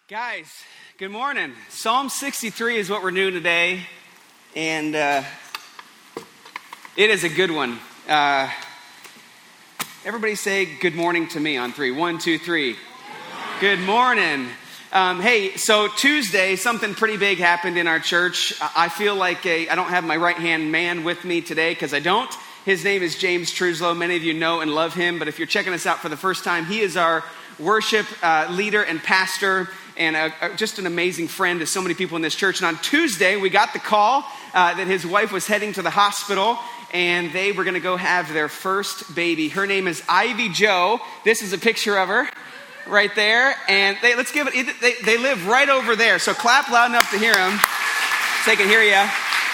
Guys, good morning. Psalm 63 is what we're doing today, and it is a good one. Everybody say good morning to me on three. 1, 2, 3. Good morning. Hey, so Tuesday, something pretty big happened in our church. I feel like I don't have my right-hand man with me today because I don't. His name is James Truslow. Many of you know and love him, but if you're checking us out for the first time, he is our worship leader and pastor, and just an amazing friend to so many people in this church. And on Tuesday, we got the call that his wife was heading to the hospital, and they were going to go have their first baby. Her name is Ivy Jo. This is a picture of her right there. And they live right over there. So clap loud enough to hear them, so they can hear you.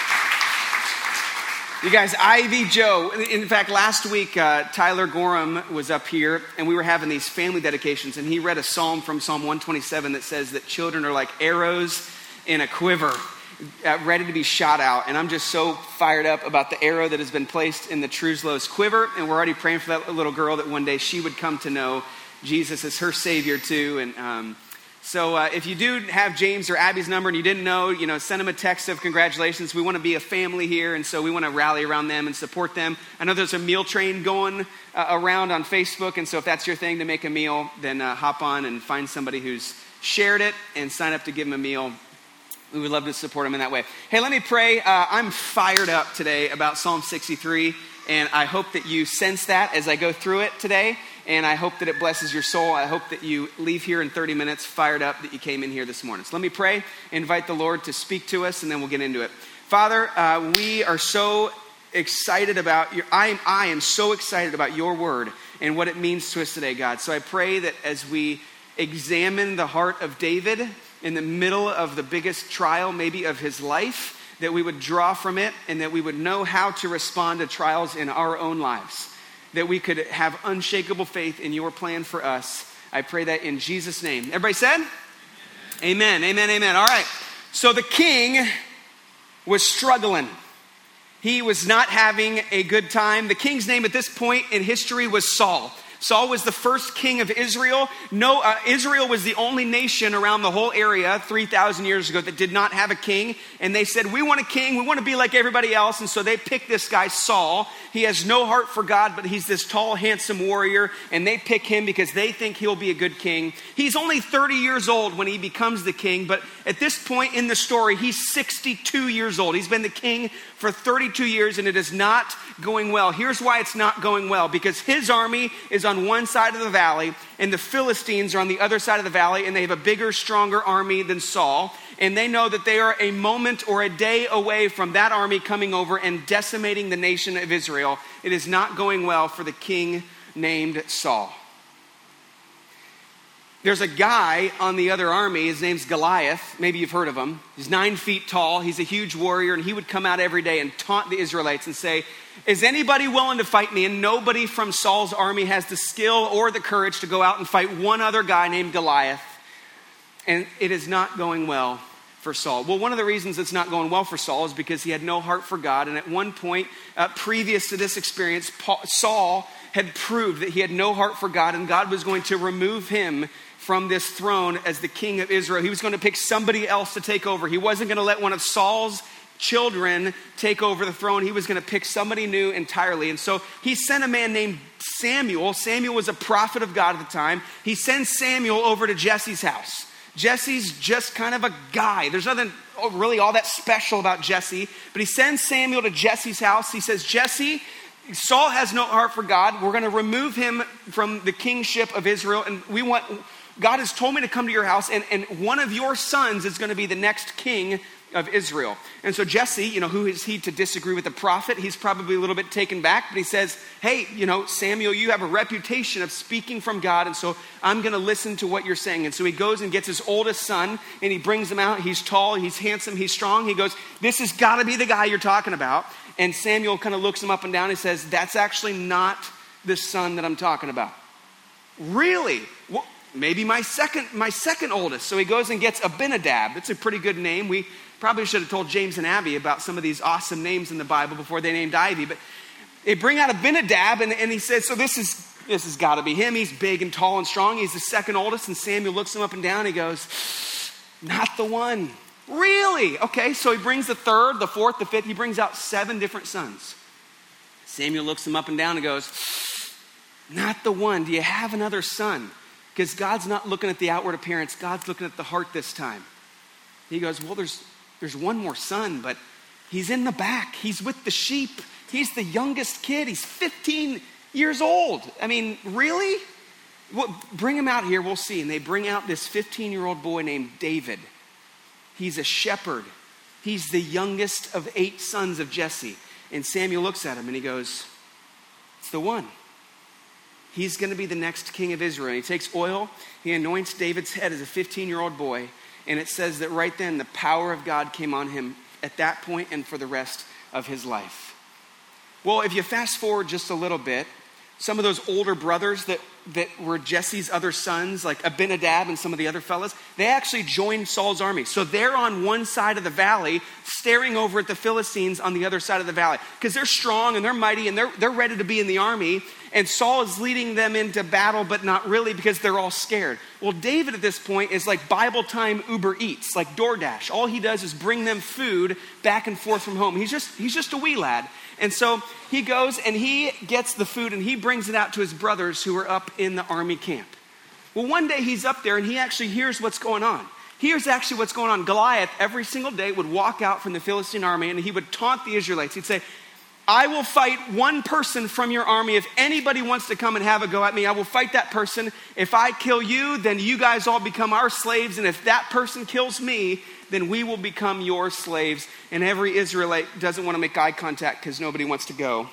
You guys, Ivy Jo. In fact, last week, Tyler Gorham was up here, and we were having these family dedications, and he read a psalm from Psalm 127 that says that children are like arrows in a quiver, ready to be shot out. And I'm just so fired up about the arrow that has been placed in the Truslow's quiver, and we're already praying for that little girl that one day she would come to know Jesus as her Savior too. And So if you do have James or Abby's number and you didn't know, send them a text of congratulations. We want to be a family here, and so we want to rally around them and support them. I know there's a meal train going around on Facebook, and so if that's your thing to make a meal, then hop on and find somebody who's shared it and sign up to give them a meal. We would love to support them in that way. Hey, let me pray. I'm fired up today about Psalm 63, and I hope that you sense that as I go through it today. And I hope that it blesses your soul. I hope that you leave here in 30 minutes fired up that you came in here this morning. So let me pray, invite the Lord to speak to us, and then we'll get into it. Father, we are so excited about I am so excited about your word and what it means to us today, God. So I pray that as we examine the heart of David in the middle of the biggest trial maybe of his life, that we would draw from it and that we would know how to respond to trials in our own lives, that we could have unshakable faith in your plan for us. I pray that in Jesus' name. Everybody said? Amen, amen, amen. All right. So the king was struggling. He was not having a good time. The king's name at this point in history was Saul. Saul was the first king of Israel. Israel was the only nation around the whole area 3,000 years ago that did not have a king. And they said, we want a king. We want to be like everybody else. And so they picked this guy, Saul. He has no heart for God, but he's this tall, handsome warrior. And they pick him because they think he'll be a good king. He's only 30 years old when he becomes the king. But at this point in the story, he's 62 years old. He's been the king for 32 years, and it is not going well. Here's why it's not going well. Because his army is on one side of the valley, and the Philistines are on the other side of the valley, and they have a bigger, stronger army than Saul. And they know that they are a moment or a day away from that army coming over and decimating the nation of Israel. It is not going well for the king named Saul. There's a guy on the other army. His name's Goliath. Maybe you've heard of him. He's 9 feet tall. He's a huge warrior, and he would come out every day and taunt the Israelites and say, is anybody willing to fight me? And nobody from Saul's army has the skill or the courage to go out and fight one other guy named Goliath. And it is not going well for Saul. Well, one of the reasons it's not going well for Saul is because he had no heart for God. And at one point, previous to this experience, Saul had proved that he had no heart for God, and God was going to remove him from this throne as the king of Israel. He was going to pick somebody else to take over. He wasn't going to let one of Saul's children take over the throne. He was going to pick somebody new entirely. And so he sent a man named Samuel. Samuel was a prophet of God at the time. He sends Samuel over to Jesse's house. Jesse's just kind of a guy. There's nothing really all that special about Jesse, but he sends Samuel to Jesse's house. He says, Jesse, Saul has no heart for God. We're going to remove him from the kingship of Israel, and God has told me to come to your house, and one of your sons is going to be the next king of Israel. And so Jesse, who is he to disagree with the prophet? He's probably a little bit taken back, but he says, hey, Samuel, you have a reputation of speaking from God, and so I'm going to listen to what you're saying. And so he goes and gets his oldest son, and he brings him out. He's tall, he's handsome, he's strong. He goes, this has got to be the guy you're talking about. And Samuel kind of looks him up and down and says, that's actually not the son that I'm talking about. Really? Well, maybe my second oldest. So he goes and gets Abinadab. That's a pretty good name. We probably should have told James and Abby about some of these awesome names in the Bible before they named Ivy. But they bring out Abinadab, and he says, so this has got to be him. He's big and tall and strong. He's the second oldest. And Samuel looks him up and down. He goes, Not the one. Really? Okay, so he brings the third, the fourth, the fifth. He brings out 7 different sons. Samuel looks him up and down and goes, not the one. Do you have another son? Because God's not looking at the outward appearance. God's looking at the heart this time. He goes, well, there's one more son, but he's in the back. He's with the sheep. He's the youngest kid. He's 15 years old. I mean, really? Well, bring him out here. We'll see. And they bring out this 15-year-old boy named David. He's a shepherd. He's the youngest of 8 sons of Jesse. And Samuel looks at him and he goes, it's the one. He's going to be the next king of Israel. And he takes oil. He anoints David's head as a 15-year-old boy. And it says that right then the power of God came on him at that point and for the rest of his life. Well, if you fast forward just a little bit, some of those older brothers that were Jesse's other sons, like Abinadab and some of the other fellas, they actually joined Saul's army. So they're on one side of the valley, staring over at the Philistines on the other side of the valley. Because they're strong and they're mighty and they're ready to be in the army. And Saul is leading them into battle, but not really because they're all scared. Well, David at this point is like Bible time Uber Eats, like DoorDash. All he does is bring them food back and forth from home. He's just a wee lad. And so he goes and he gets the food and he brings it out to his brothers who are up in the army camp. Well, one day he's up there and he actually hears what's going on. Here's actually what's going on. Goliath every single day would walk out from the Philistine army and he would taunt the Israelites. He'd say, I will fight one person from your army. If anybody wants to come and have a go at me, I will fight that person. If I kill you, then you guys all become our slaves. And if that person kills me, then we will become your slaves. And every Israelite doesn't want to make eye contact because nobody wants to go.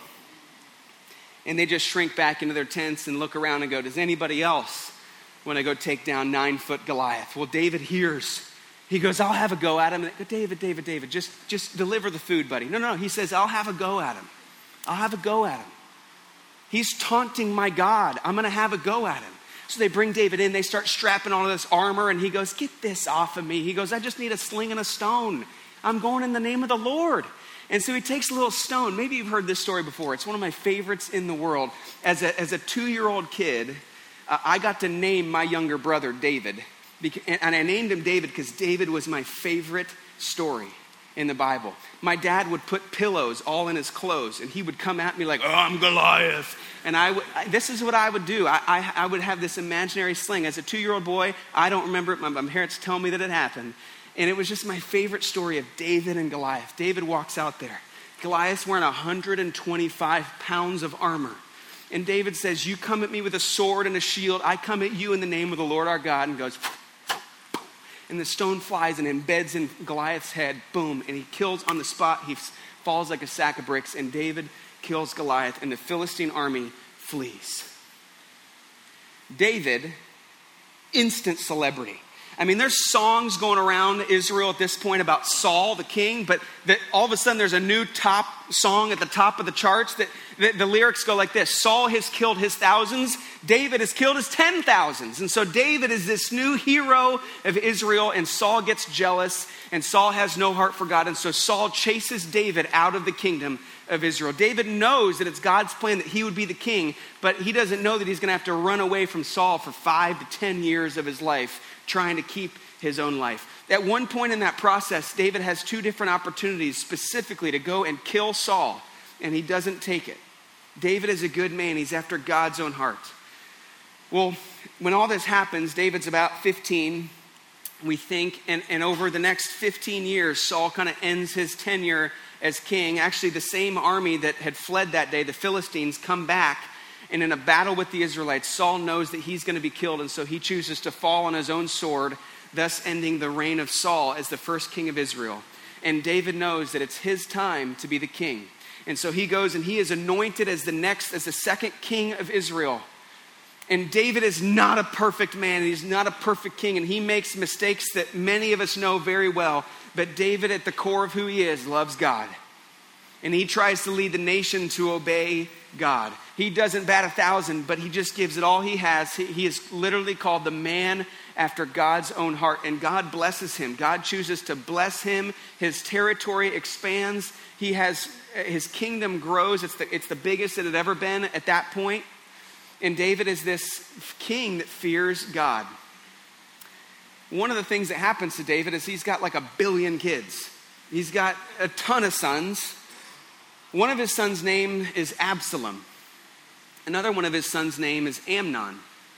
And they just shrink back into their tents and look around and go, does anybody else want to go take down 9-foot Goliath? Well, David hears. He goes, I'll have a go at him. And they go, David, just deliver the food, buddy. No. He says, I'll have a go at him. I'll have a go at him. He's taunting my God. I'm going to have a go at him. So they bring David in. They start strapping on this armor. And he goes, get this off of me. He goes, I just need a sling and a stone. I'm going in the name of the Lord. And so he takes a little stone. Maybe you've heard this story before. It's one of my favorites in the world. As a 2-year-old kid, I got to name my younger brother David. And I named him David because David was my favorite story in the Bible. My dad would put pillows all in his clothes and he would come at me like, oh, I'm Goliath. And this is what I would do. I would have this imaginary sling. As a 2-year-old boy, I don't remember it. My parents tell me that it happened. And it was just my favorite story of David and Goliath. David walks out there. Goliath's wearing 125 pounds of armor. And David says, you come at me with a sword and a shield. I come at you in the name of the Lord our God. And goes, and the stone flies and embeds in Goliath's head. Boom. And he kills on the spot. He falls like a sack of bricks. And David kills Goliath. And the Philistine army flees. David, instant celebrity. I mean, there's songs going around Israel at this point about Saul, the king, but all of a sudden there's a new top song at the top of the charts that the lyrics go like this. Saul has killed his thousands. David has killed his 10,000s. And so David is this new hero of Israel, and Saul gets jealous, and Saul has no heart for God. And so Saul chases David out of the kingdom of Israel. David knows that it's God's plan that he would be the king, but he doesn't know that he's going to have to run away from Saul for 5 to 10 years of his life, trying to keep his own life. At one point in that process, David has 2 different opportunities specifically to go and kill Saul, and he doesn't take it. David is a good man. He's after God's own heart. Well, when all this happens, David's about 15, we think, and over the next 15 years, Saul kind of ends his tenure as king. Actually, the same army that had fled that day, the Philistines, come back. And in a battle with the Israelites, Saul knows that he's going to be killed. And so he chooses to fall on his own sword, thus ending the reign of Saul as the first king of Israel. And David knows that it's his time to be the king. And so he goes and he is anointed as the second king of Israel. And David is not a perfect man. He's not a perfect king. And he makes mistakes that many of us know very well. But David, at the core of who he is, loves God. And he tries to lead the nation to obey God. He doesn't bat 1,000, but he just gives it all he has. He is literally called the man after God's own heart. And God blesses him. God chooses to bless him. His territory expands. His kingdom grows. It's the biggest it had ever been at that point. And David is this king that fears God. one of the things that happens to David is he's got like 1 billion kids. He's got a ton of sons. One of his sons' name is Absalom. Another one of his sons' name is Amnon.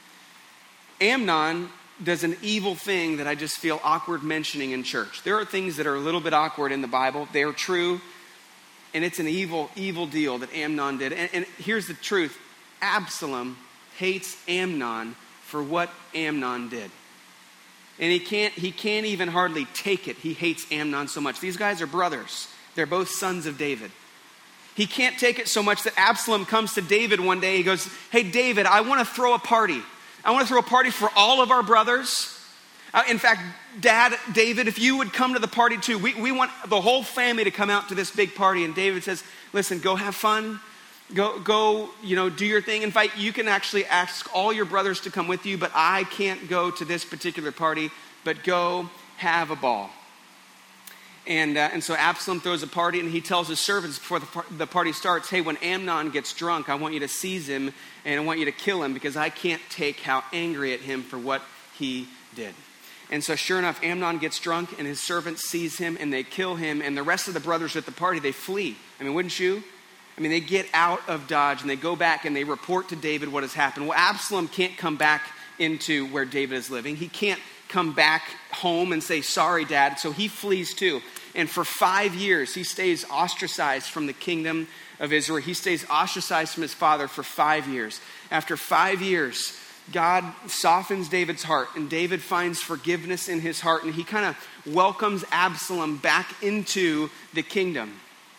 Amnon does an evil thing that I just feel awkward mentioning in church. There are things that are a little bit awkward in the Bible. They are true, and it's an evil, evil deal that Amnon did. And here's the truth. Absalom hates Amnon for what Amnon did. And he can't even hardly take it. He hates Amnon so much. These guys are brothers. They're both sons of David. He can't take it so much that Absalom comes to David one day. He goes, hey, David, I want to throw a party. I want to throw a party for all of our brothers. In fact, Dad, David, if you would come to the party too. We want the whole family to come out to this big party. And David says, listen, go have fun. Go, do your thing. In fact, you can actually ask all your brothers to come with you, but I can't go to this particular party, but go have a ball. And so Absalom throws a party, and he tells his servants before the party starts, hey, when Amnon gets drunk, I want you to seize him, and I want you to kill him, because I can't take how angry at him for what he did. And so sure enough, Amnon gets drunk, and his servants seize him, and they kill him, and the rest of the brothers at the party, they flee. I mean, wouldn't you? I mean, they get out of Dodge, and they go back, and they report to David what has happened. Well, Absalom can't come back into where David is living. He can't come back home and say, sorry, Dad. So he flees too. And for 5 years, he stays ostracized from the kingdom of Israel. He stays ostracized from his father for 5 years. After 5 years, God softens David's heart, and David finds forgiveness in his heart, and he kind of welcomes Absalom back into the kingdom.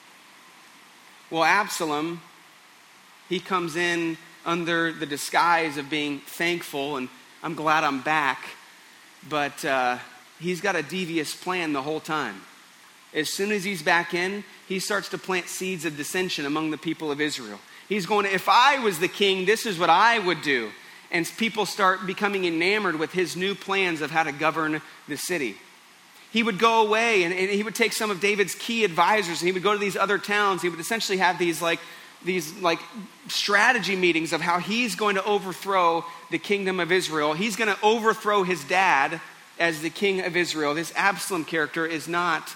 Well, Absalom, he comes in under the disguise of being thankful, and I'm glad I'm back. But he's got a devious plan the whole time. As soon as he's back in, he starts to plant seeds of dissension among the people of Israel. He's going, if I was the king, this is what I would do. And people start becoming enamored with his new plans of how to govern the city. He would go away and he would take some of David's key advisors, and he would go to these other towns. He would essentially have these strategy meetings of how he's going to overthrow the kingdom of Israel. He's going to overthrow his dad as the king of Israel. This Absalom character is not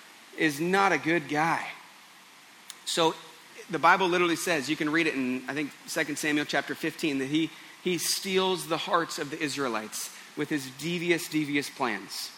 a good guy. So the Bible literally says, you can read it in, I think, 2 Samuel chapter 15, that he steals the hearts of the Israelites with his devious plans.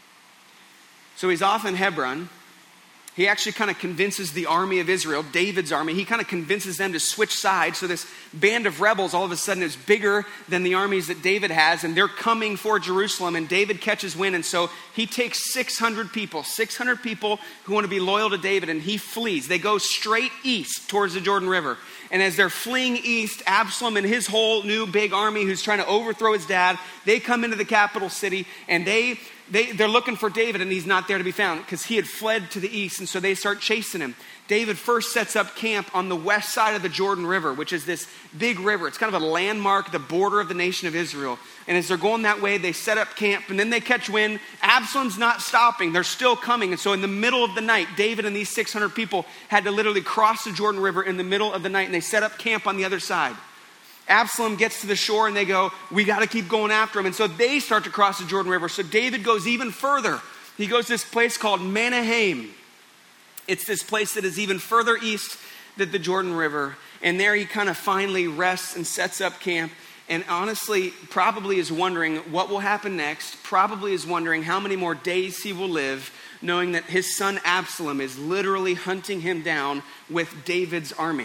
So he's off in Hebron. He actually kind of convinces the army of Israel, David's army, he kind of convinces them to switch sides. So this band of rebels all of a sudden is bigger than the armies that David has, and they're coming for Jerusalem, and David catches wind. And so he takes 600 people who want to be loyal to David, and he flees. They go straight east towards the Jordan River. And as they're fleeing east, Absalom and his whole new big army who's trying to overthrow his dad, they come into the capital city, and they're looking for David, and he's not there to be found because he had fled to the east. And so they start chasing him. David first sets up camp on the west side of the Jordan River, which is this big river. It's kind of a landmark, the border of the nation of Israel. And as they're going that way, they set up camp, and then they catch wind. Absalom's not stopping. They're still coming. And so in the middle of the night, David and these 600 people had to literally cross the Jordan River in the middle of the night, and they set up camp on the other side. Absalom gets to the shore, and they go, we got to keep going after him. And so they start to cross the Jordan River. So David goes even further. He goes to this place called Mahanaim. It's this place that is even further east than the Jordan River. And there he kind of finally rests and sets up camp. And honestly, probably is wondering what will happen next. Probably is wondering how many more days he will live, knowing that his son Absalom is literally hunting him down with David's army.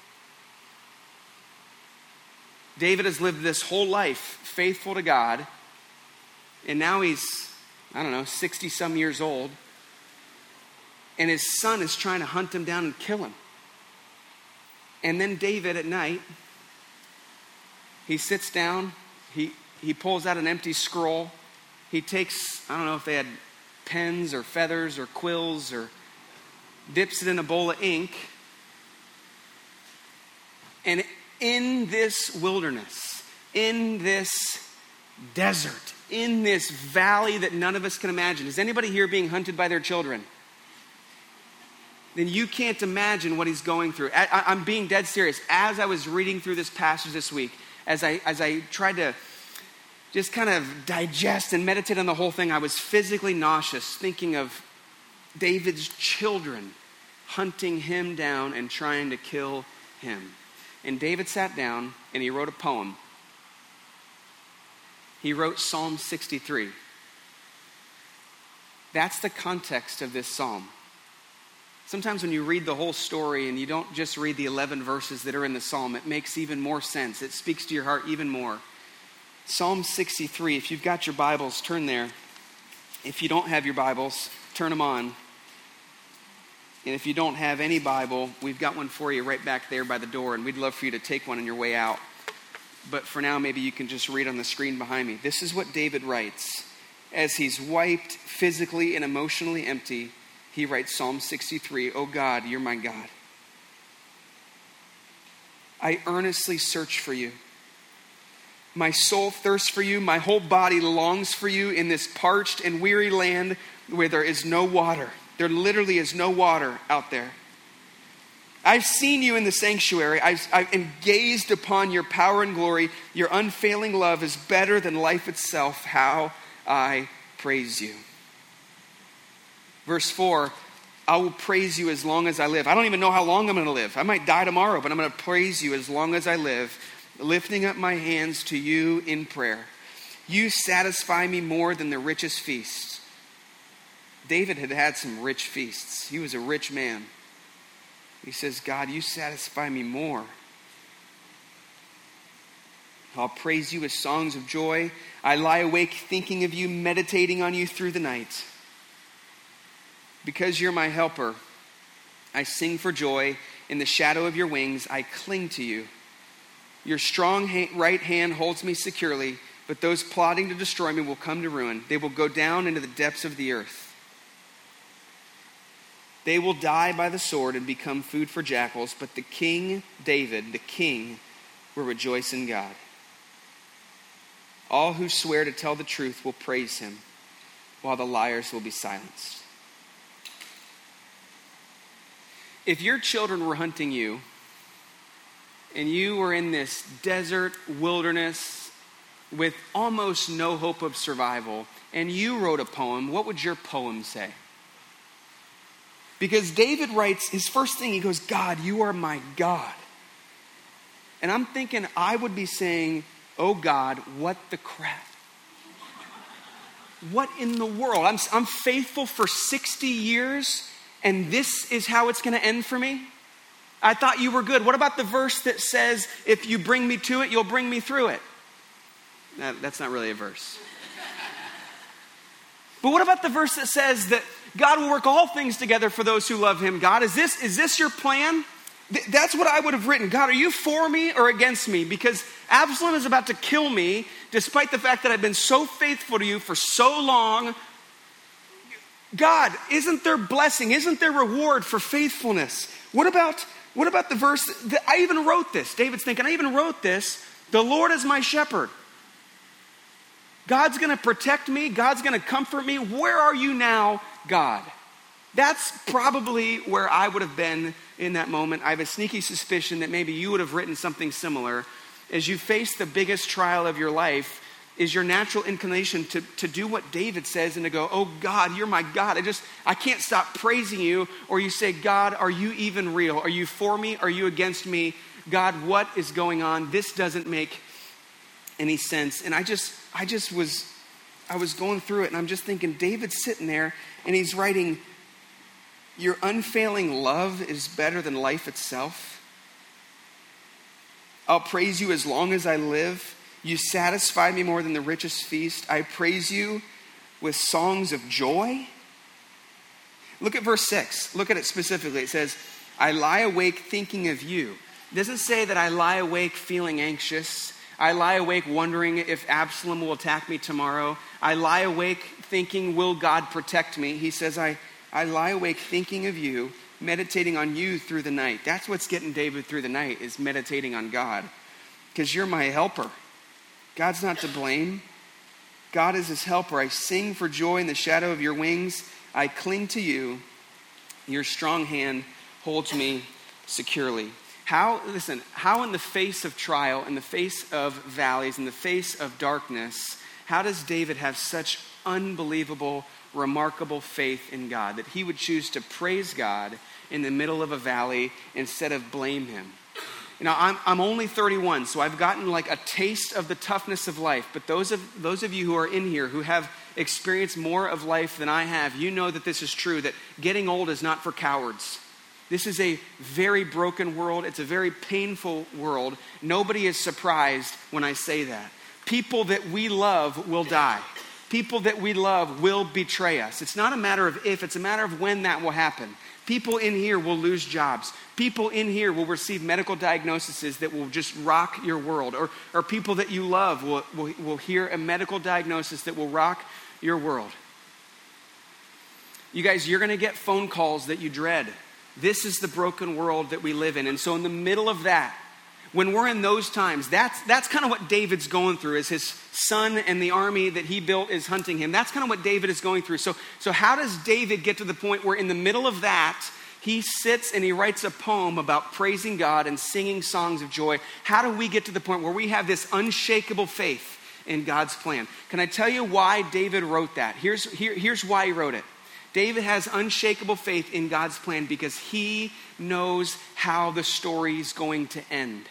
David has lived this whole life faithful to God. And now he's, 60 some years old. And his son is trying to hunt him down and kill him. And then David at night, he sits down, he pulls out an empty scroll. He takes, I don't know if they had pens or feathers or quills, or dips it in a bowl of ink. And in this wilderness, in this desert, in this valley that none of us can imagine. Is anybody here being hunted by their children? Then you can't imagine what he's going through. I'm being dead serious. As I was reading through this passage this week, as I tried to just kind of digest and meditate on the whole thing, I was physically nauseous thinking of David's children hunting him down and trying to kill him. And David sat down and he wrote a poem. He wrote Psalm 63. That's the context of this psalm. Sometimes when you read the whole story and you don't just read the 11 verses that are in the psalm, it makes even more sense. It speaks to your heart even more. Psalm 63, if you've got your Bibles, turn there. If you don't have your Bibles, turn them on. And if you don't have any Bible, we've got one for you right back there by the door, and we'd love for you to take one on your way out. But for now, maybe you can just read on the screen behind me. This is what David writes. As he's wiped physically and emotionally empty, he writes Psalm 63, "Oh God, you're my God. I earnestly search for you. My soul thirsts for you. My whole body longs for you in this parched and weary land where there is no water." There literally is no water out there. "I've seen you in the sanctuary. I've gazed upon your power and glory. Your unfailing love is better than life itself. How I praise you." Verse 4, "I will praise you as long as I live." I don't even know how long I'm going to live. I might die tomorrow, but I'm going to praise you as long as I live, lifting up my hands to you in prayer. You satisfy me more than the richest feasts. David had had some rich feasts. He was a rich man. He says, "God, you satisfy me more. I'll praise you with songs of joy. I lie awake thinking of you, meditating on you through the night. Because you're my helper, I sing for joy. In the shadow of your wings, I cling to you. Your strong right hand holds me securely, but those plotting to destroy me will come to ruin. They will go down into the depths of the earth. They will die by the sword and become food for jackals, but the king, David, the king, will rejoice in God. All who swear to tell the truth will praise him, while the liars will be silenced." If your children were hunting you, and you were in this desert wilderness with almost no hope of survival, and you wrote a poem, what would your poem say? Because David writes, his first thing, he goes, "God, you are my God." And I'm thinking I would be saying, "Oh God, what the crap? What in the world? I'm faithful for 60 years and this is how it's going to end for me? I thought you were good. What about the verse that says, if you bring me to it, you'll bring me through it?" That's not really a verse. But what about the verse that says that God will work all things together for those who love him? God, is this your plan? That's what I would have written. God, are you for me or against me? Because Absalom is about to kill me, despite the fact that I've been so faithful to you for so long. God, isn't there blessing? Isn't there reward for faithfulness? What about the verse that I even wrote this? David's thinking, I even wrote this. The Lord is my shepherd. God's going to protect me. God's going to comfort me. Where are you now, God? That's probably where I would have been in that moment. I have a sneaky suspicion that maybe you would have written something similar. As you face the biggest trial of your life, is your natural inclination to do what David says and to go, "Oh God, you're my God. I can't stop praising you." Or you say, "God, are you even real? Are you for me? Are you against me? God, what is going on? This doesn't make any sense." And I was going through it and I'm just thinking, David's sitting there and he's writing, "Your unfailing love is better than life itself. I'll praise you as long as I live. You satisfy me more than the richest feast. I praise you with songs of joy." Look at verse 6. Look at it specifically. It says, "I lie awake thinking of you." It doesn't say that I lie awake feeling anxious. I lie awake wondering if Absalom will attack me tomorrow. I lie awake thinking, will God protect me? He says, I lie awake thinking of you, meditating on you through the night. That's what's getting David through the night, is meditating on God. Because you're my helper. God's not to blame. God is his helper. I sing for joy in the shadow of your wings. I cling to you. Your strong hand holds me securely. How in the face of trial, in the face of valleys, in the face of darkness, How does David have such unbelievable, remarkable faith in God that he would choose to praise God in the middle of a valley instead of blame him? You know, I'm only 31, so I've gotten like a taste of the toughness of life. But those of you who are in here who have experienced more of life than I have, you know that this is true, that getting old is not for cowards. This is a very broken world. It's a very painful world. Nobody is surprised when I say that. People that we love will die. People that we love will betray us. It's not a matter of if, it's a matter of when that will happen. People in here will lose jobs. People in here will receive medical diagnoses that will just rock your world. Or people that you love will hear a medical diagnosis that will rock your world. You guys, you're going to get phone calls that you dread. This is the broken world that we live in. And so in the middle of that, when we're in those times, that's kind of what David's going through, as his son and the army that he built is hunting him. That's kind of what David is going through. So how does David get to the point where in the middle of that, he sits and he writes a poem about praising God and singing songs of joy? How do we get to the point where we have this unshakable faith in God's plan? Can I tell you why David wrote that? Here's why he wrote it. David has unshakable faith in God's plan because he knows how the story is going to end.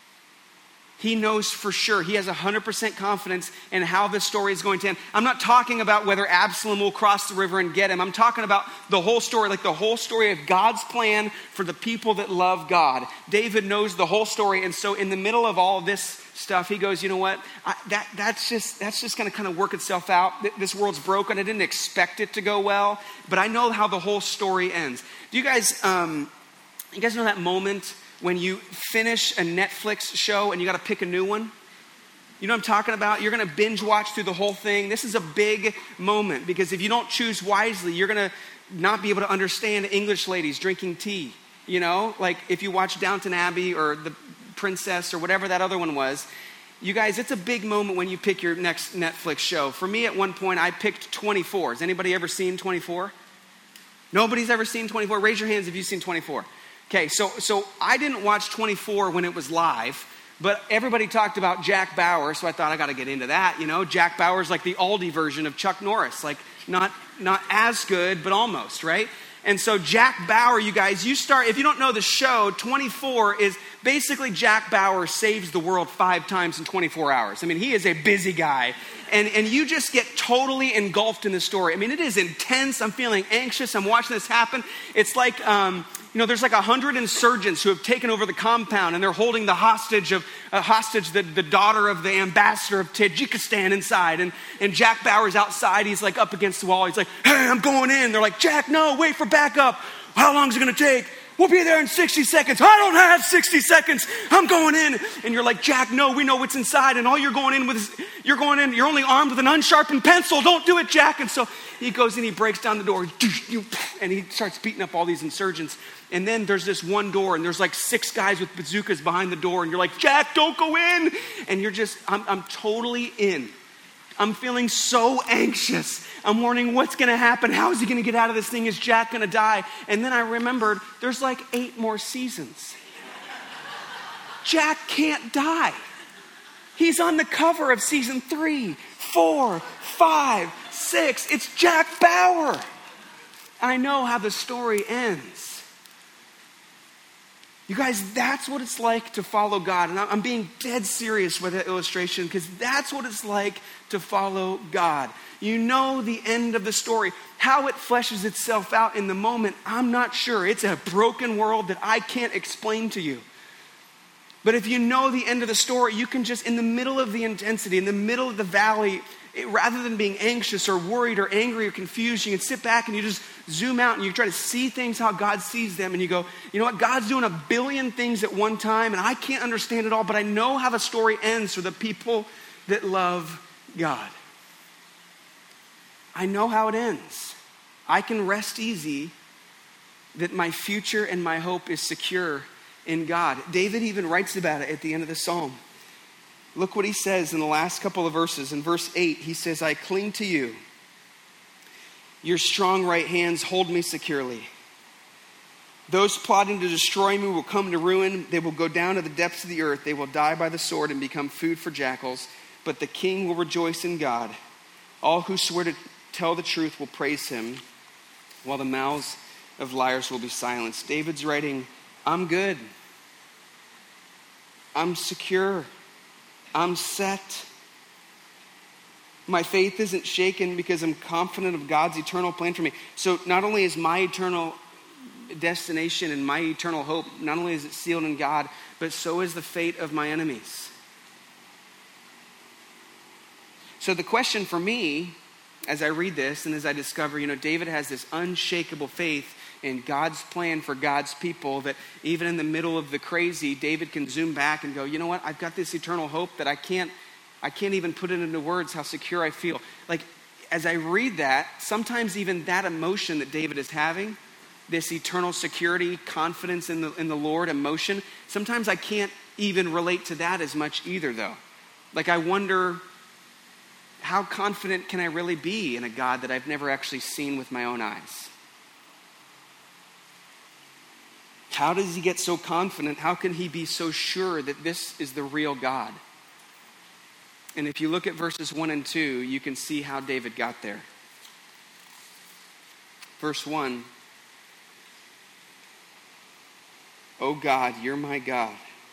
He knows for sure. He has 100% confidence in how this story is going to end. I'm not talking about whether Absalom will cross the river and get him. I'm talking about the whole story, like the whole story of God's plan for the people that love God. David knows the whole story. And so in the middle of all this stuff, he goes, you know what? That's just going to kind of work itself out. This world's broken. I didn't expect it to go well, but I know how the whole story ends. Do you guys know that moment when you finish a Netflix show and you got to pick a new one? You know what I'm talking about? You're going to binge watch through the whole thing. This is a big moment because if you don't choose wisely, you're going to not be able to understand English ladies drinking tea. You know, like if you watch Downton Abbey or The Princess or whatever that other one was. You guys, it's a big moment when you pick your next Netflix show. For me, at one point, I picked 24. Has anybody ever seen 24? Nobody's ever seen 24? Raise your hands if you've seen 24. Okay, so I didn't watch 24 when it was live, but everybody talked about Jack Bauer, so I thought I got to get into that. You know, Jack Bauer's like the Aldi version of Chuck Norris, like not as good, but almost, right? And so Jack Bauer, you guys, if you don't know the show, 24 is basically Jack Bauer saves the world 5 times in 24 hours. I mean, he is a busy guy. And you just get totally engulfed in the story. I mean, it is intense. I'm feeling anxious. I'm watching this happen. It's like, there's like 100 insurgents who have taken over the compound and they're holding the hostage, the daughter of the ambassador of Tajikistan inside. And Jack Bauer's outside. He's like up against the wall. He's like, hey, I'm going in. They're like, Jack, no, wait for backup. How long is it going to take? We'll be there in 60 seconds. I don't have 60 seconds. I'm going in. And you're like, Jack, no, we know what's inside. And all you're going in with is, you're only armed with an unsharpened pencil. Don't do it, Jack. And so he goes in, he breaks down the door, and he starts beating up all these insurgents. And then there's this one door, and there's like 6 guys with bazookas behind the door. And you're like, Jack, don't go in. And you're just, I'm totally in. I'm feeling so anxious. I'm wondering what's going to happen. How is he going to get out of this thing? Is Jack going to die? And then I remembered there's like 8 more seasons. Jack can't die. He's on the cover of season 3, 4, 5, 6. It's Jack Bauer. I know how the story ends. You guys, that's what it's like to follow God. And I'm being dead serious with that illustration because that's what it's like to follow God. You know the end of the story. How it fleshes itself out in the moment, I'm not sure. It's a broken world that I can't explain to you. But if you know the end of the story, you can just, in the middle of the intensity, in the middle of the valley, rather than being anxious or worried or angry or confused, you can sit back and you just zoom out and you try to see things how God sees them. And you go, you know what? God's doing a billion things at one time and I can't understand it all, but I know how the story ends for the people that love God. I know how it ends. I can rest easy that my future and my hope is secure in God. David even writes about it at the end of the psalm. Look what he says in the last couple of verses. In verse 8, he says, I cling to you. Your strong right hands hold me securely. Those plotting to destroy me will come to ruin. They will go down to the depths of the earth. They will die by the sword and become food for jackals. but the king will rejoice in God. All who swear to tell the truth will praise him, while the mouths of liars will be silenced. David's writing, I'm good. I'm secure. I'm set. My faith isn't shaken because I'm confident of God's eternal plan for me. So not only is my eternal destination and my eternal hope, not only is it sealed in God, but so is the fate of my enemies. So the question for me, as I read this and as I discover, David has this unshakable faith in God's plan for God's people, that even in the middle of the crazy, David can zoom back and go, you know what? I've got this eternal hope that I can't even put it into words how secure I feel. Like, as I read that, sometimes even that emotion that David is having, this eternal security, confidence in the Lord emotion, sometimes I can't even relate to that as much either, though. Like, I wonder, how confident can I really be in a God that I've never actually seen with my own eyes? How does he get so confident? How can he be so sure that this is the real God? And if you look at verses 1 and 2, you can see how David got there. Verse 1, "O God, you're my God.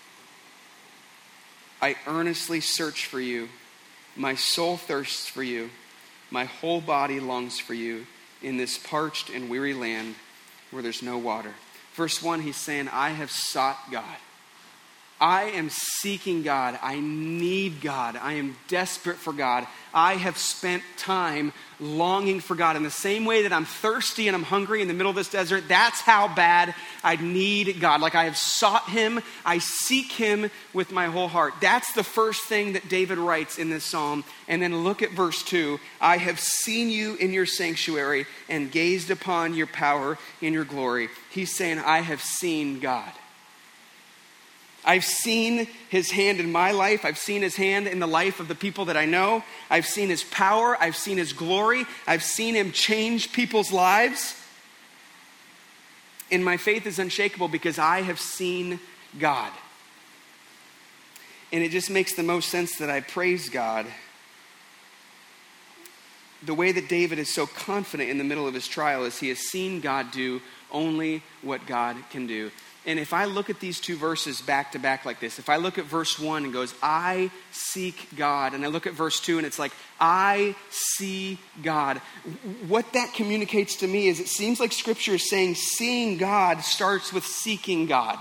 I earnestly search for you. My soul thirsts for you. My whole body longs for you in this parched and weary land where there's no water." Verse 1, he's saying, I have sought God. I am seeking God. I need God. I am desperate for God. I have spent time longing for God. In the same way that I'm thirsty and I'm hungry in the middle of this desert, that's how bad I need God. Like, I have sought him. I seek him with my whole heart. That's the first thing that David writes in this psalm. And then look at verse 2. "I have seen you in your sanctuary and gazed upon your power in your glory." He's saying, I have seen God. I've seen his hand in my life. I've seen his hand in the life of the people that I know. I've seen his power. I've seen his glory. I've seen him change people's lives. And my faith is unshakable because I have seen God. And it just makes the most sense that I praise God. The way that David is so confident in the middle of his trial is he has seen God do only what God can do. And if I look at these two verses back to back like this, if I look at verse 1 and goes, I seek God, and I look at verse 2 and it's like, I see God, what that communicates to me is it seems like Scripture is saying seeing God starts with seeking God.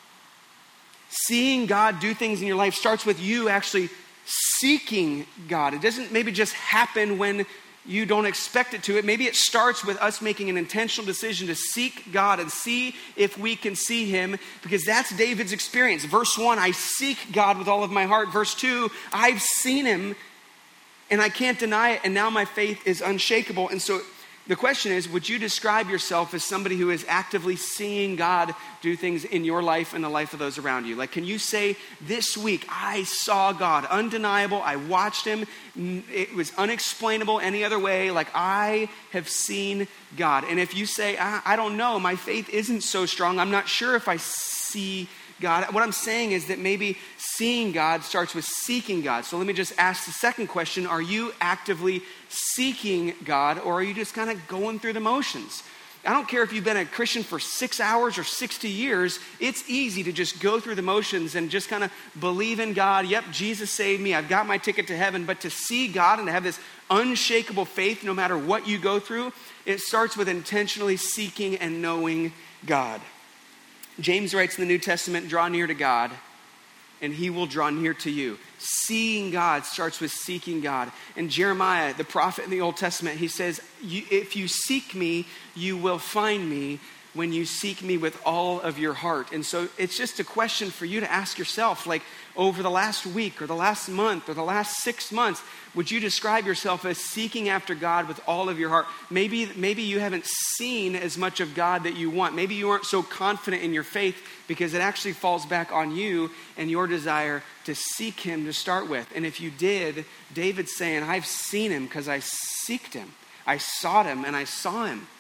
Seeing God do things in your life starts with you actually seeking God. It doesn't maybe just happen when you don't expect it to. Maybe it starts with us making an intentional decision to seek God and see if we can see him, because that's David's experience. Verse 1, I seek God with all of my heart. Verse 2, I've seen him and I can't deny it, and now my faith is unshakable. And so the question is, would you describe yourself as somebody who is actively seeing God do things in your life and the life of those around you? Like, can you say, this week, I saw God, undeniable, I watched him, it was unexplainable any other way, like I have seen God. And if you say, I don't know, my faith isn't so strong, I'm not sure if I see God, what I'm saying is that maybe seeing God starts with seeking God. So let me just ask the second question. Are you actively seeking God, or are you just kind of going through the motions? I don't care if you've been a Christian for 6 hours or 60 years. It's easy to just go through the motions and just kind of believe in God. Yep, Jesus saved me. I've got my ticket to heaven. But to see God and to have this unshakable faith no matter what you go through, it starts with intentionally seeking and knowing God. James writes in the New Testament, draw near to God, and he will draw near to you. Seeing God starts with seeking God. And Jeremiah, the prophet in the Old Testament, he says, if you seek me, you will find me when you seek me with all of your heart. And so it's just a question for you to ask yourself, like, over the last week or the last month or the last 6 months, would you describe yourself as seeking after God with all of your heart? Maybe you haven't seen as much of God that you want. Maybe you aren't so confident in your faith because it actually falls back on you and your desire to seek him to start with. And if you did, David's saying, I've seen him because I seeked him. I sought him and I saw him.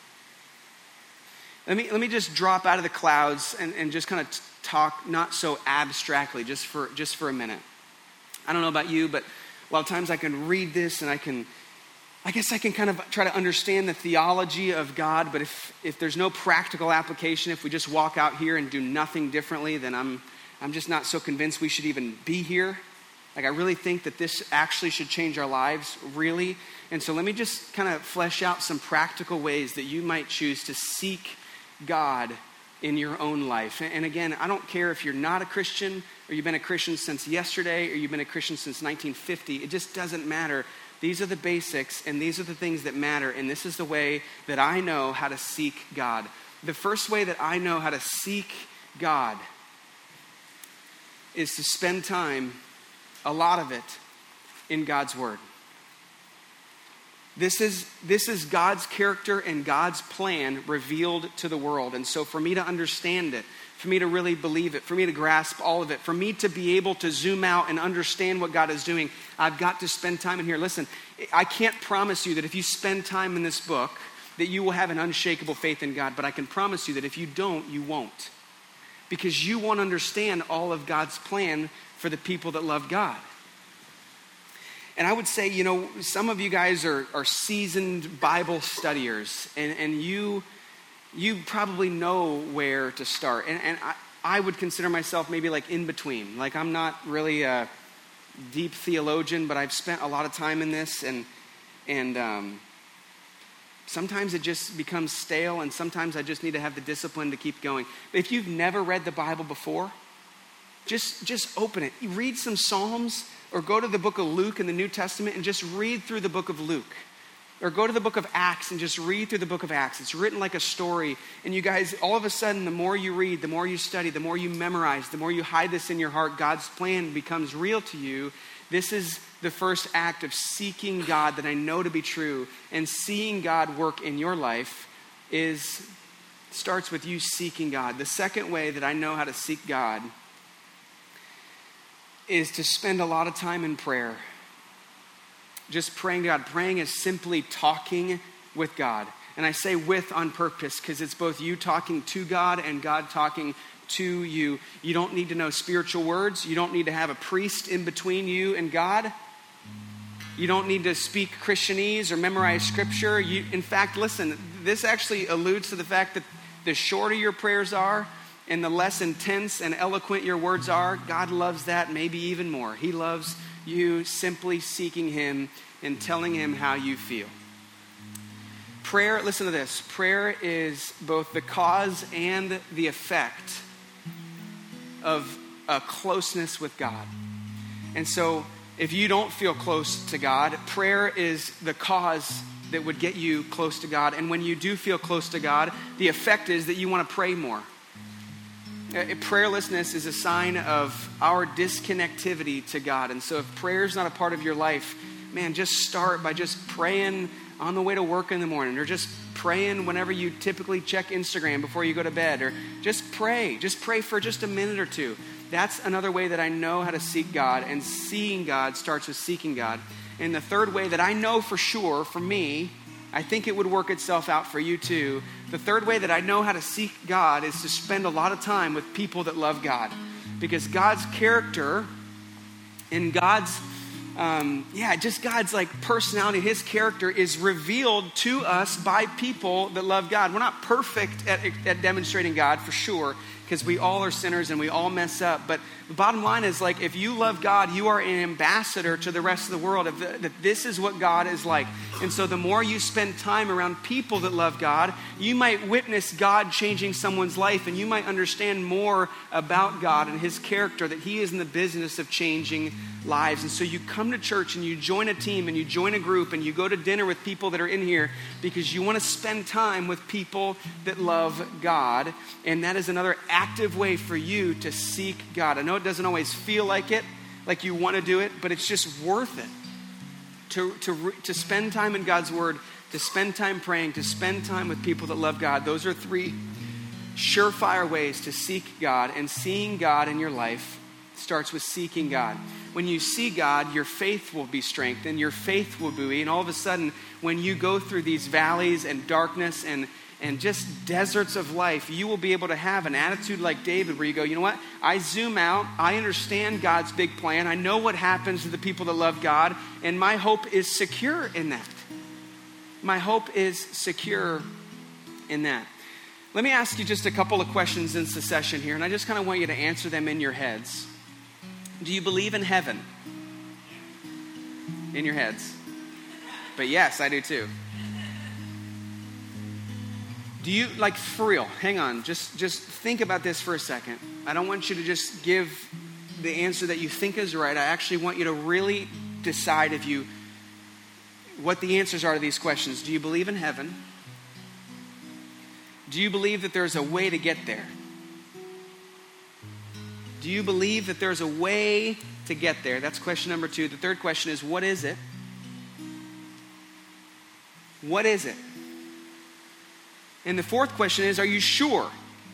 Let me just drop out of the clouds and just kind of talk not so abstractly, just for a minute. I don't know about you, but A lot of times I can read this and I guess I can kind of try to understand the theology of God, but if there's no practical application, if we just walk out here and do nothing differently, then I'm just not so convinced we should even be here. Like, I really think that this actually should change our lives, really. And so let me just kind of flesh out some practical ways that you might choose to seek God in your own life. And again, I don't care if you're not a Christian, or you've been a Christian since yesterday, or you've been a Christian since 1950. It just doesn't matter. These are the basics, and these are the things that matter. And this is the way that I know how to seek God. The first way that I know how to seek God is to spend time, a lot of it, in God's Word. This is God's character and God's plan revealed to the world. And so for me to understand it, for me to really believe it, for me to grasp all of it, for me to be able to zoom out and understand what God is doing, I've got to spend time in here. Listen, I can't promise you that if you spend time in this book, that you will have an unshakable faith in God. But I can promise you that if you don't, you won't. Because you won't understand all of God's plan for the people that love God. And I would say, some of you guys are seasoned Bible studiers, and you probably know where to start. And I would consider myself maybe like in between. Like, I'm not really a deep theologian, but I've spent a lot of time in this, and sometimes it just becomes stale, and sometimes I just need to have the discipline to keep going. But if you've never read the Bible before, just open it. Read some Psalms, or go to the book of Luke in the New Testament and just read through the book of Luke. Or go to the book of Acts and just read through the book of Acts. It's written like a story. And you guys, all of a sudden, the more you read, the more you study, the more you memorize, the more you hide this in your heart, God's plan becomes real to you. This is the first act of seeking God that I know to be true. And seeing God work in your life starts with you seeking God. The second way that I know how to seek God is to spend a lot of time in prayer. Just praying to God. Praying is simply talking with God. And I say with on purpose because it's both you talking to God and God talking to you. You don't need to know spiritual words. You don't need to have a priest in between you and God. You don't need to speak Christianese or memorize scripture. In fact, listen, this actually alludes to the fact that the shorter your prayers are, and the less intense and eloquent your words are, God loves that maybe even more. He loves you simply seeking Him and telling Him how you feel. Prayer, listen to this. Prayer is both the cause and the effect of a closeness with God. And so if you don't feel close to God, prayer is the cause that would get you close to God. And when you do feel close to God, the effect is that you want to pray more. Prayerlessness is a sign of our disconnectivity to God. And so if prayer is not a part of your life, man, just start by just praying on the way to work in the morning, or just praying whenever you typically check Instagram before you go to bed, or just pray for just a minute or two. That's another way that I know how to seek God, and seeing God starts with seeking God. And the third way that I know for sure, for me, I think it would work itself out for you too. The third way that I know how to seek God is to spend a lot of time with people that love God. Because God's character and God's God's like personality, His character is revealed to us by people that love God. We're not perfect at demonstrating God, for sure, because we all are sinners and we all mess up. But the bottom line is, like, if you love God, you are an ambassador to the rest of the world that this is what God is like. And so the more you spend time around people that love God, you might witness God changing someone's life, and you might understand more about God and His character, that He is in the business of changing lives. And so you come to church and you join a team and you join a group and you go to dinner with people that are in here because you want to spend time with people that love God. And that is another active way for you to seek God. I know it doesn't always feel like it, like you want to do it, but it's just worth it to spend time in God's Word, to spend time praying, to spend time with people that love God. Those are three surefire ways to seek God. And seeing God in your life starts with seeking God. When you see God, your faith will be strengthened, your faith will buoy, and all of a sudden, when you go through these valleys and darkness and and just deserts of life, you will be able to have an attitude like David where you go, you know what? I zoom out. I understand God's big plan. I know what happens to the people that love God, and my hope is secure in that. My hope is secure in that. Let me ask you just a couple of questions in succession here, and I just kind of want you to answer them in your heads. Do you believe in heaven? In your heads. But yes, I do too. Do you, like, for real, hang on, just think about this for a second. I don't want you to just give the answer that you think is right. I actually want you to really decide what the answers are to these questions. Do you believe in heaven? Do you believe that there's a way to get there? Do you believe that there's a way to get there? That's question number 2. The third question is, what is it? What is it? And the fourth question is, are you sure?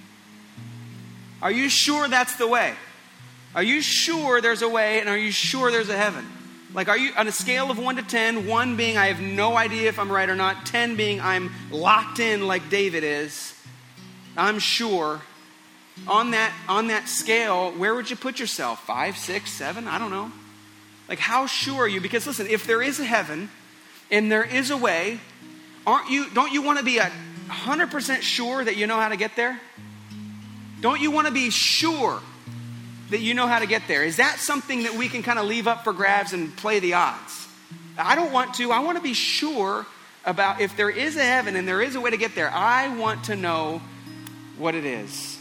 Are you sure that's the way? Are you sure there's a way, and are you sure there's a heaven? Like, are you on a scale of 1 to 10, 1 being I have no idea if I'm right or not, 10 being I'm locked in like David is, I'm sure. On that scale, where would you put yourself? 5, 6, 7? I don't know. Like, how sure are you? Because listen, if there is a heaven and there is a way, don't you want to be 100% sure that you know how to get there? Don't you want to be sure that you know how to get there? Is that something that we can kind of leave up for grabs and play the odds? I don't want to. I want to be sure about if there is a heaven and there is a way to get there. I want to know what it is.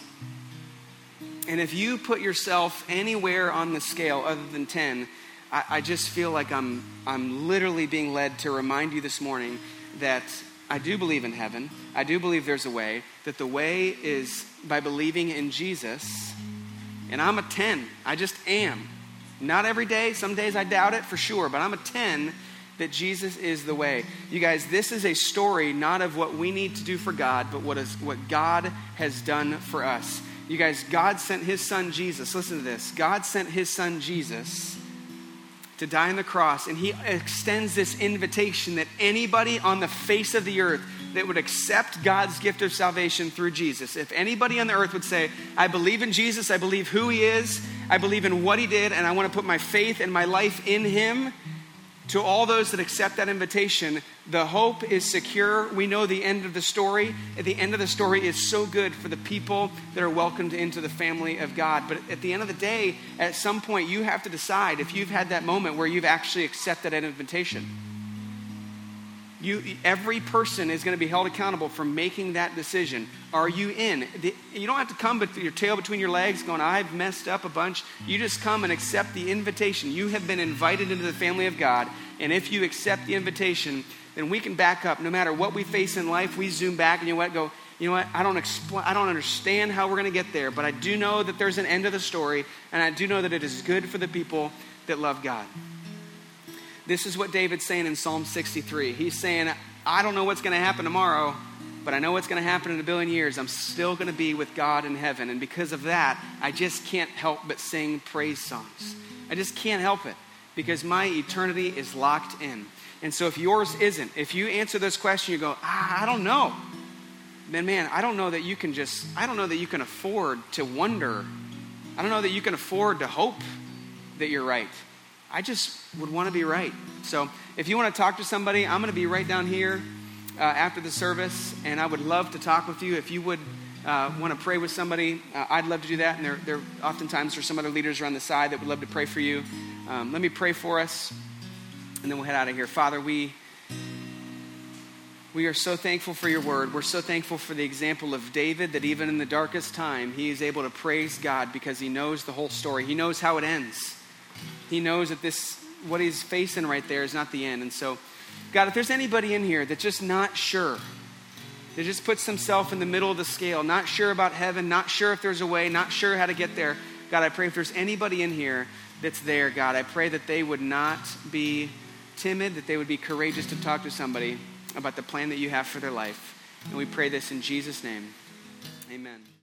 And if you put yourself anywhere on the scale other than 10, I just feel like I'm literally being led to remind you this morning that I do believe in heaven. I do believe there's a way, that the way is by believing in Jesus. And I'm a 10. I just am. Not every day. Some days I doubt it for sure, but I'm a 10 that Jesus is the way. You guys, this is a story not of what we need to do for God, but what God has done for us. You guys, God sent his son Jesus. Listen to this. God sent his son Jesus to die on the cross, and he extends this invitation that anybody on the face of the earth that would accept God's gift of salvation through Jesus, if anybody on the earth would say, I believe in Jesus, I believe who he is, I believe in what he did, and I want to put my faith and my life in him, to all those that accept that invitation, the hope is secure. We know the end of the story. At the end of the story is so good for the people that are welcomed into the family of God. But at the end of the day, at some point, you have to decide if you've had that moment where you've actually accepted that invitation. Every person is going to be held accountable for making that decision. Are you in? You don't have to come with your tail between your legs going, I've messed up a bunch. You just come and accept the invitation. You have been invited into the family of God. And if you accept the invitation, then we can back up. No matter what we face in life, we zoom back and go, you know what? I don't understand how we're going to get there, but I do know that there's an end of the story, and I do know that it is good for the people that love God. This is what David's saying in Psalm 63. He's saying, I don't know what's going to happen tomorrow, but I know what's going to happen in 1 billion years. I'm still going to be with God in heaven. And because of that, I just can't help but sing praise songs. I just can't help it because my eternity is locked in. And so if yours isn't, if you answer this question, you go, I don't know. Then man, I don't know that you can afford to wonder. I don't know that you can afford to hope that you're right. I just would want to be right. So if you want to talk to somebody, I'm going to be right down here after the service, and I would love to talk with you. If you would want to pray with somebody, I'd love to do that. And there oftentimes there's some other leaders around the side that would love to pray for you. Let me pray for us, and then we'll head out of here. Father, we are so thankful for your word. We're so thankful for the example of David, that even in the darkest time, he is able to praise God because he knows the whole story. He knows how it ends. He knows that what he's facing right there is not the end. And so, God, if there's anybody in here that's just not sure, that just puts himself in the middle of the scale, not sure about heaven, not sure if there's a way, not sure how to get there, God, I pray if there's anybody in here that's there, God, I pray that they would not be timid, that they would be courageous to talk to somebody about the plan that you have for their life. And we pray this in Jesus' name. Amen.